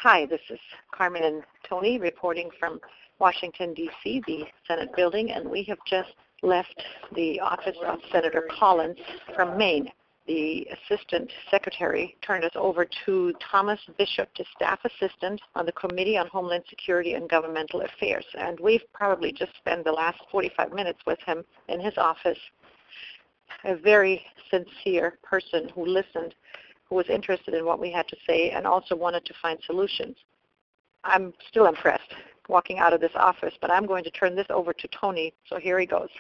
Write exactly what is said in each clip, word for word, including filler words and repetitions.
Hi, this is Carmen and Tony reporting from Washington, D C, the Senate building, and we have just left the office of Senator Collins from Maine. The Assistant Secretary turned us over to Thomas Bishop, the Staff Assistant on the Committee on Homeland Security and Governmental Affairs, and we've probably just spent the last forty-five minutes with him in his office. A very sincere person who listened, who was interested in what we had to say and also wanted to find solutions. I'm still impressed walking out of this office, but I'm going to turn this over to Tony, so here he goes.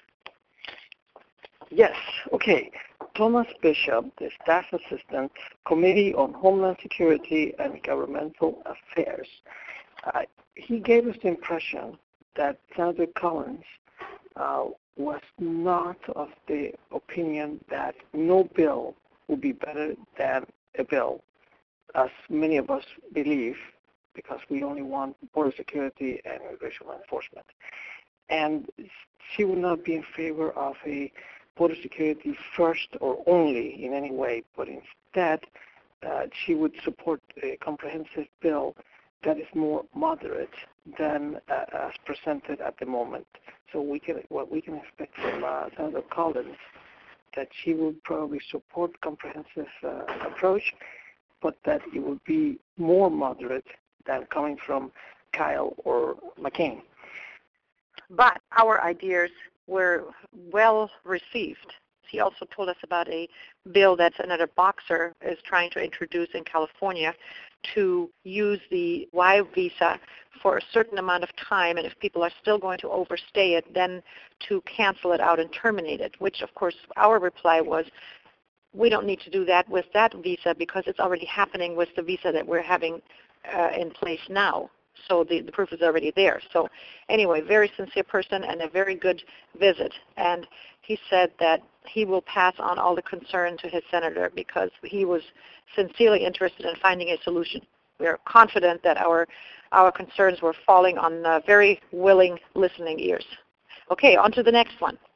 Yes, okay. Thomas Bishop, the Staff Assistant, Committee on Homeland Security and Governmental Affairs. Uh, he gave us the impression that Senator Collins uh, was not of the opinion that no bill would be better than a bill, as many of us believe, because we only want border security and immigration enforcement. And she would not be in favor of a border security first or only in any way, but instead uh, she would support a comprehensive bill that is more moderate than uh, as presented at the moment. So we can, what we can expect from uh, Senator Collins, that she would probably support comprehensive uh, approach, but that it would be more moderate than coming from Kyle or McCain. But our ideas were well received. He also told us about a bill that Senator Boxer is trying to introduce in California to use the Y visa for a certain amount of time, and if people are still going to overstay it, then to cancel it out and terminate it, which of course our reply was, we don't need to do that with that visa because it's already happening with the visa that we're having uh, in place now. So the, the proof is already there. So anyway, very sincere person and a very good visit. And he said that he will pass on all the concern to his senator because he was sincerely interested in finding a solution. We are confident that our our concerns were falling on uh, very willing listening ears. Okay, on to the next one.